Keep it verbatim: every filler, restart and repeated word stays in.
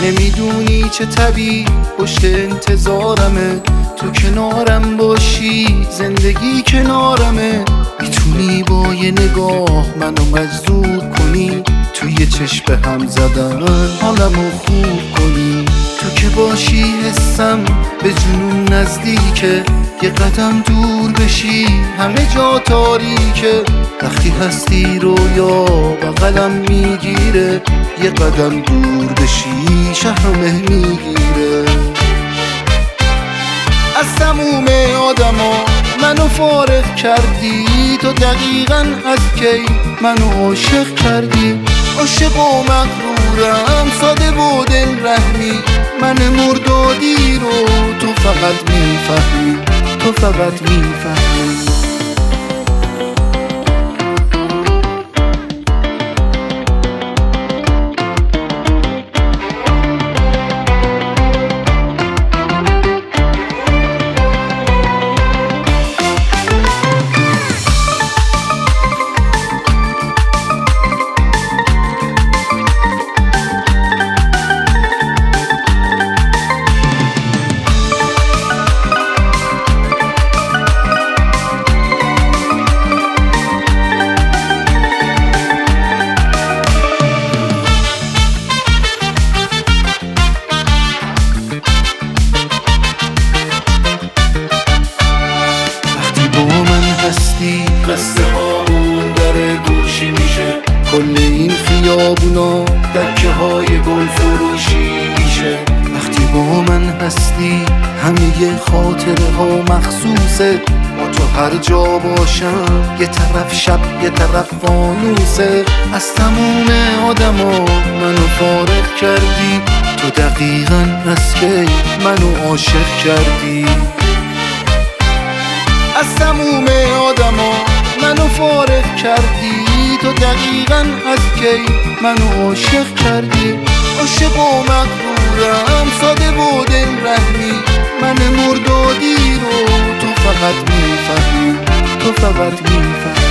نمیدونی چه طبیعی پشت انتظارمه، تو کنارم باشی زندگی کنارمه. میتونی با یه نگاه منو مجذوب کنی، توی چشم هم زدن حالمو خوب کنی. تو که باشی حسم به جنون نزدیکه، یه قدم دور بشی همه جا تاریکه. وقتی هستی رویا بغلم میگیره، یه قدم دور بشی شهر مه میگیره. از تموم آدما منو فارغ کردی، تو دقیقاً از کی منو عاشق کردی. عاشق و مغرورم ساده و دل رحمی، من مردادی رو تو فقط میفهمی، تو فقط میفهمی. قصه هامون در گوشی میشه، کل این خیابونا دکه های گل فروشی میشه. وقتی با من هستی همه خاطره ها مخصوصه، با تو هر جا باشم یه طرف شب یه طرف فانوسه. از تموم آدما منو فارغ کردی، تو دقیقاً از کی منو عاشق کردی. از تموم آدما منو فارغ کردی، تو دقیقاً از کی منو عاشق کردی. عاشق و مغرورم ساده و دل رحمی، من مردادی رو تو فقط میفهمی، تو فقط میفهمی.